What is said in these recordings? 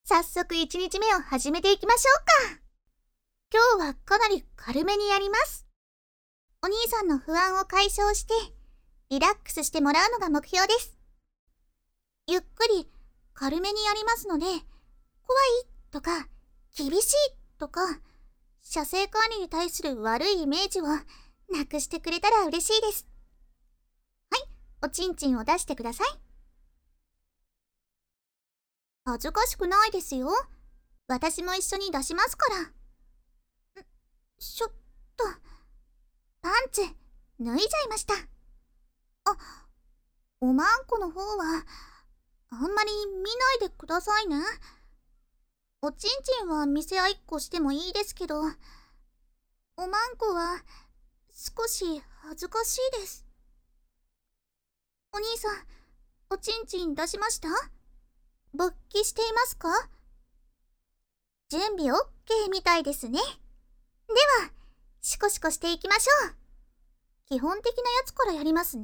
早速1日目を始めていきましょうか。今日はかなり軽めにやります。お兄さんの不安を解消してリラックスしてもらうのが目標です。ゆっくり軽めにやりますので、怖いとか厳しいとか射精管理に対する悪いイメージをなくしてくれたら嬉しいです。はい、おちんちんを出してください。恥ずかしくないですよ。私も一緒に出しますから。ちょっと、パンツ脱いじゃいました。おまんこの方はあんまり見ないでくださいね。おちんちんは見せ合いっこしてもいいですけど、おまんこは少し恥ずかしいです。お兄さん、おちんちん出しました？勃起していますか？準備 OK みたいですね。では、シコシコしていきましょう。基本的なやつからやりますね。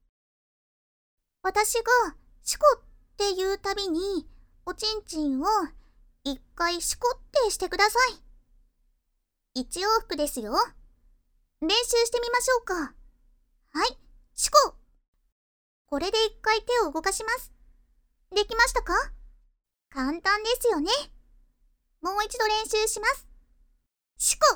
私がシコって言うたびに、おちんちんを一回シコってしてください。1往復ですよ。練習してみましょうか。はい、シコ。これで一回手を動かします。できましたか？簡単ですよね。もう一度練習します。シコ。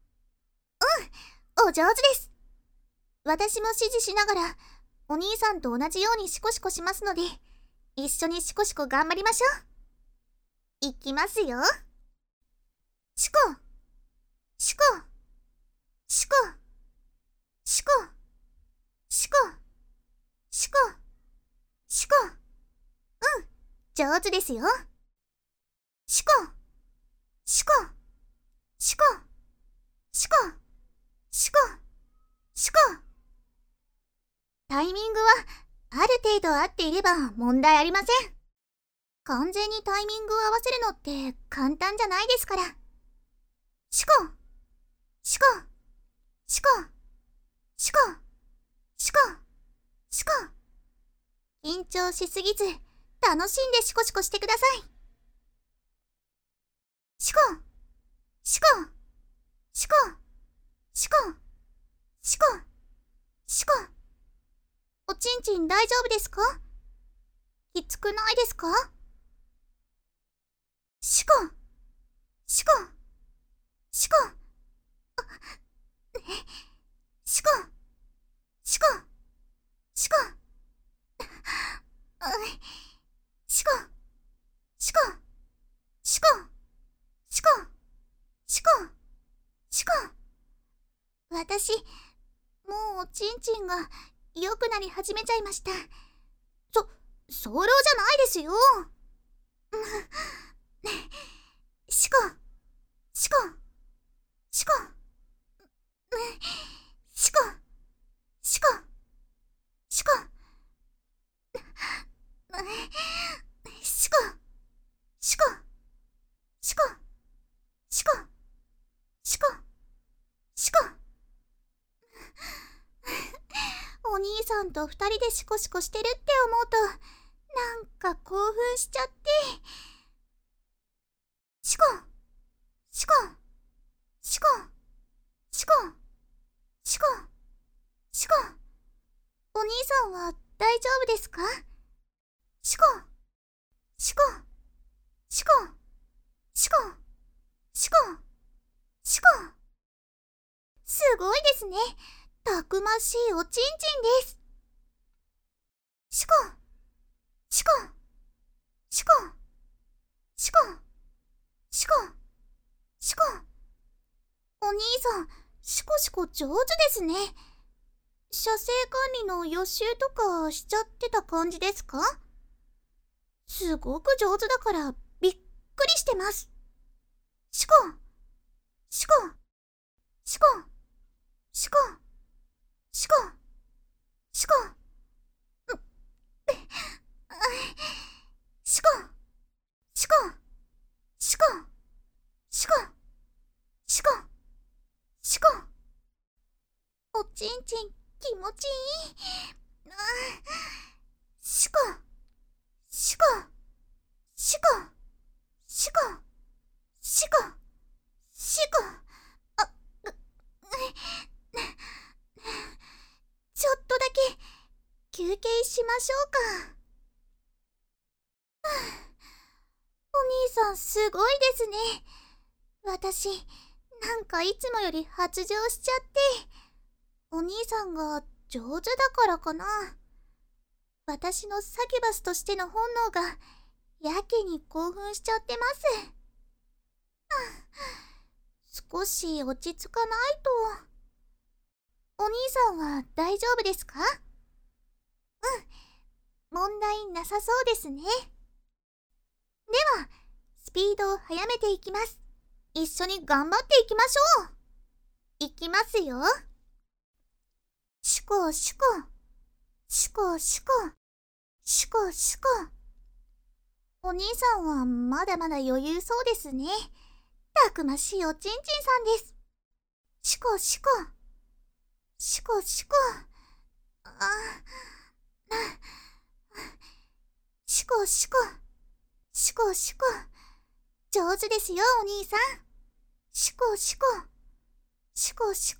お上手です。私も指示しながらお兄さんと同じようにシコシコしますので、一緒にシコシコ頑張りましょう。いきますよ。シコシコシコシコシコシコシコ。上手ですよ。シコシコシコシコシコシコ。タイミングはある程度合っていれば問題ありません。完全にタイミングを合わせるのって簡単じゃないですから。シコシコシコシコシコシコ。緊張しすぎず楽しんでシコシコしてください。シコシコシコシコシコシコ。おちんちん大丈夫ですか？きつくないですか？シコシコシコシコシコシコシコシコシコシコシコシコ。私、もうおちんちんが良くなり始めちゃいました。早漏じゃないですよ。シコシコシコシコシコシコシコシコシコシコシコシコ。お兄さんと2人でシコシコしてるって思うとなんか興奮しちゃって。シコシコシコシコシコシコ。お兄さんは大丈夫ですか？シコシコシコシコシコシコ。すごいですね。たくましいおちんちんです。シコシコシコシコシコシコ。お兄さん、シコシコ上手ですね。射精管理の予習とかしちゃってた感じですか？すごく上手だからびっくりしてます。シコシコシコシコシコシコシコシコシコシコシコシコ。おちんちん気持ちいい。シコシコシコしましょうか。お兄さんすごいですね。私、なんかいつもより発情しちゃって。お兄さんが上手だからかな。私のサキュバスとしての本能がやけに興奮しちゃってます。少し落ち着かないと。お兄さんは大丈夫ですか？問題なさそうですね。では、スピードを速めていきます。一緒に頑張っていきましょう。いきますよ。シコシコ、シコシコ、シコシコ。お兄さんはまだまだ余裕そうですね。たくましいおちんちんさんです。シコシコ、シコシコ。シコシコ、シコシコ。上手ですよ、お兄さん。シコシコ、シコシコ。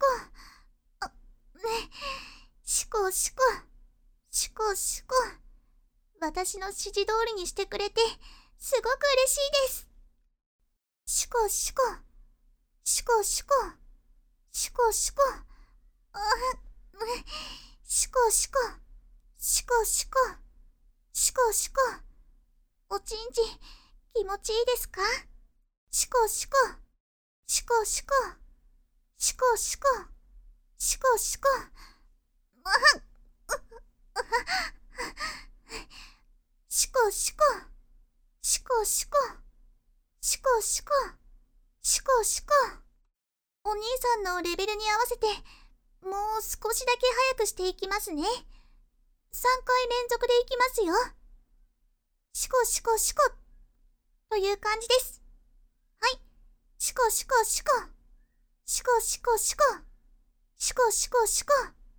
シコシコ、シコシコ。私の指示通りにしてくれてすごく嬉しいです。シコシコ、シコシコ、シコシコ。シコシコ、シコシコ、シコシコ。おちんちん気持ちいいですか？シコシコ、シコシコ、シコシコ、シコシコ。シコシコ、シコシコ、シコシコ、シコシコ。お兄さんのレベルに合わせてもう少しだけ早くしていきますね。3回連続でいきますよ。シコシコシコという感じです。はい。シコシコシコ、シコシコシコ、シコシコシコ。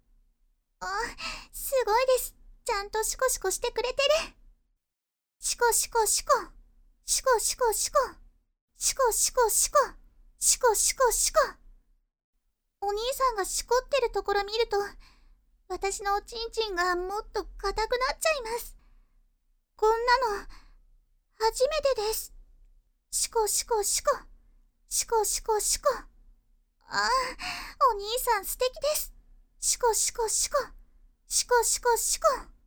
すごいです。ちゃんとシコシコしてくれてる。シコシコシコ、シコシコシコ、シコシコシコ、シコシコシコ。お兄さんがしこってるところ見ると、私のおちんちんがもっと硬くなっちゃいます。こんなの初めてです。シコシコシコ、シコシコシコ。お兄さん素敵です。シコシコシコ、シコシコシコ。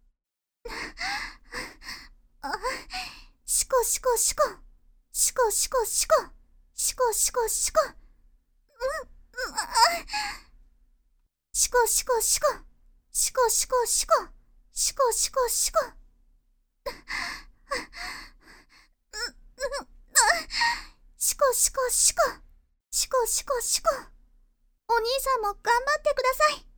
シコシコシコ、シコシコシコ、シコシコシコ。シコシコシコ、シコシコシコ、シコシコシコ。シコシコシコ、シコシコシコ。お兄さんも頑張ってください。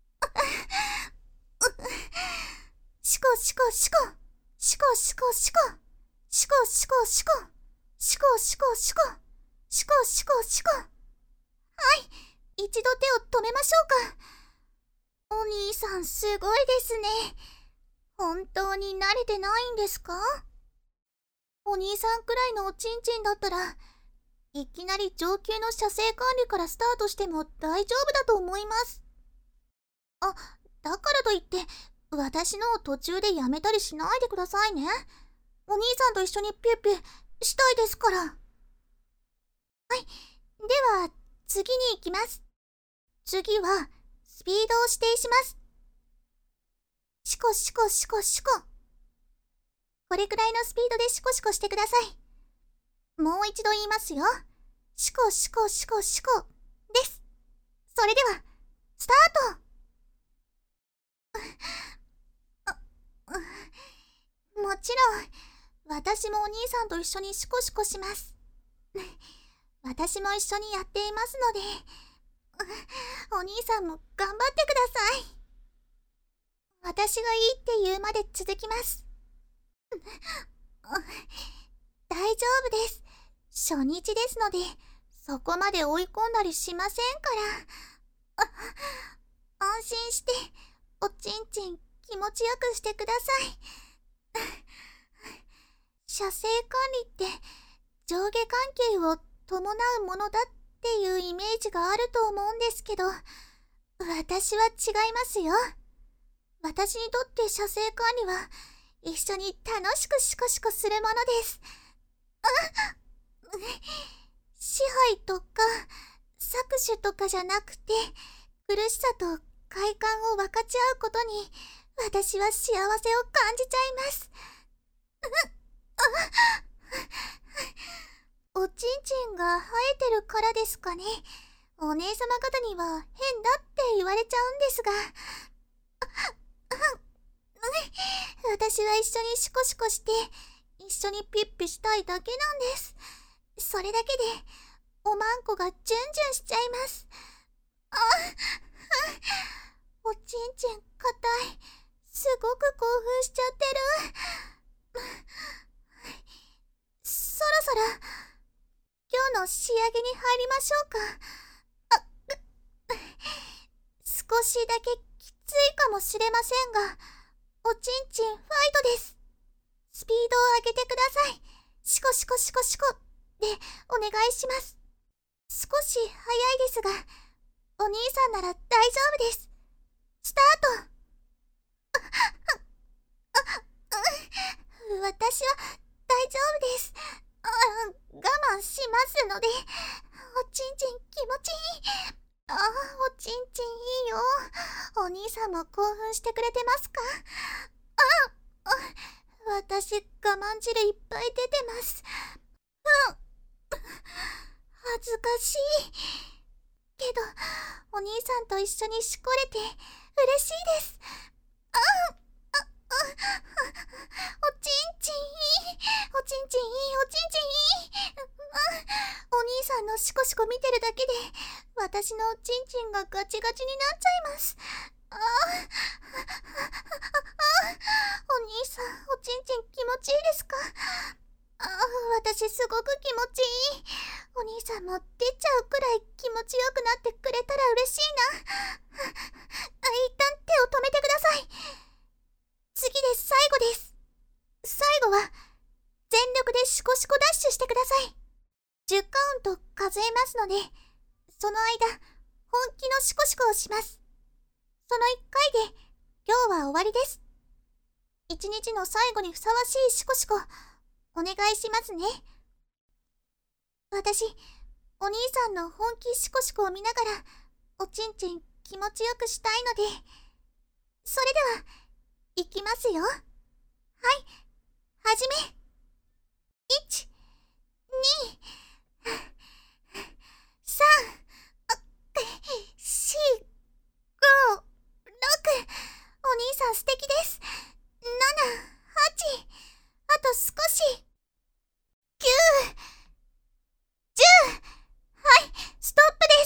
シコシコシコ、シコシコシコ、シコシコシコ、シコシコシコ、シコシコシコ。はい、一度手を止めましょうか。お兄さんすごいですね。本当に慣れてないんですか？お兄さんくらいのおちんちんだったら、いきなり上級の射精管理からスタートしても大丈夫だと思います。だからといって私のを途中でやめたりしないでくださいね。お兄さんと一緒にピュッピュしたいですから。はい、では次に行きます。次はスピードを指定します。シコシコシコシコ。これくらいのスピードでシコシコしてください。もう一度言いますよ。シコシコシコシコです。それではスタート。もちろん私もお兄さんと一緒にシコシコします。私も一緒にやっていますので、お兄さんも頑張ってください。私がいいって言うまで続きます。大丈夫です。初日ですのでそこまで追い込んだりしませんから。安心しておちんちん気持ちよくしてください。射精管理って上下関係を伴うものだっていうイメージがあると思うんですけど、私は違いますよ。 私にとって射精管理は一緒に楽しくシコシコするものです。支配とか搾取とかじゃなくて、苦しさと快感を分かち合うことに私は幸せを感じちゃいます。おちんちんが生えてるからですかね。お姉様方には変だって言われちゃうんですが、私は一緒にシコシコして一緒にピッピしたいだけなんです。それだけでおまんこがジュンジュンしちゃいます。おちんちんかたい。すごく興奮しちゃってる。そろそろ今日の仕上げに入りましょうか。少しだけきついかもしれませんが、おちんちんファイトです。スピードを上げてください。シコシコシコシコでお願いします。少し早いですが、お兄さんなら大丈夫です。スタート。私は大丈夫です。我慢しますので、おちんちん気持ちいい。おちんちんいいよ。お兄さんも興奮してくれてますか？私、我慢汁いっぱい出てます。恥ずかしい。けど、お兄さんと一緒にしこれて嬉しいです。おちんちんいい。おちんちんいい。おちんちんいい。お兄さんのシコシコ見てるだけで、私のおちんちんがガチガチになっちゃいます。お兄さん、おちんちん気持ちいいですか？私すごく気持ちいい。お兄さんも出ちゃうくらい気持ちよくなってくれたら嬉しいな。一旦手を止めてください。次で最後です。最後は全力でシコシコダッシュしてください。10カウント数えますので、その間本気のシコシコをします。その1回で今日は終わりです。一日の最後にふさわしいシコシコお願いしますね。私、お兄さんの本気シコシコを見ながらおちんちん気持ちよくしたいので、それではいきますよ。はい、はじめ。1、2、3、4、5、6。お兄さん素敵です。7、8、あと少し。9、10。はい、ストップです。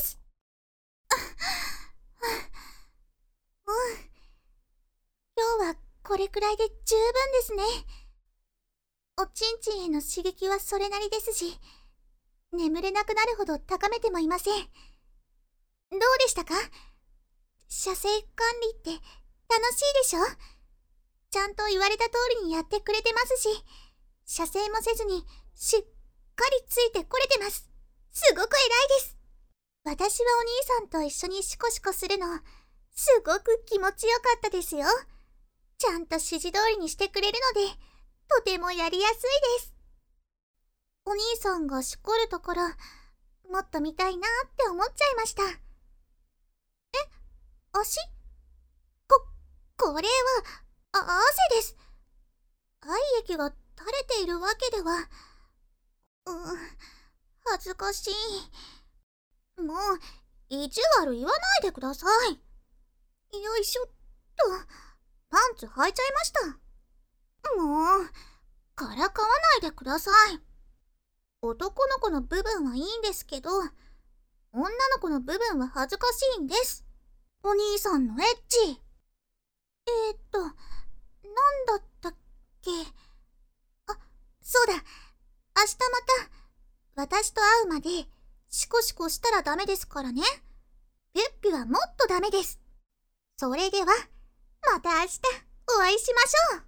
今日はこれくらいで十分ですね。おちんちんへの刺激はそれなりですし、眠れなくなるほど高めてもいません。どうでしたか？射精管理って楽しいでしょ？ちゃんと言われた通りにやってくれてますし、射精もせずにしっかりついてこれてます。すごく偉いです。私はお兄さんと一緒にシコシコするの、すごく気持ちよかったですよ。ちゃんと指示通りにしてくれるので、とてもやりやすいです。お兄さんがしこるところ、もっと見たいなって思っちゃいました。足？これは、汗です。愛液が垂れているわけでは。恥ずかしい。もう、意地悪言わないでください。よいしょっと。パンツ履いちゃいました。もう、からかわないでください。男の子の部分はいいんですけど、女の子の部分は恥ずかしいんです。お兄さんのエッチ。なんだったっけ。そうだ。明日また、私と会うまで、シコシコしたらダメですからね。ピュッピはもっとダメです。それでは、また明日お会いしましょう。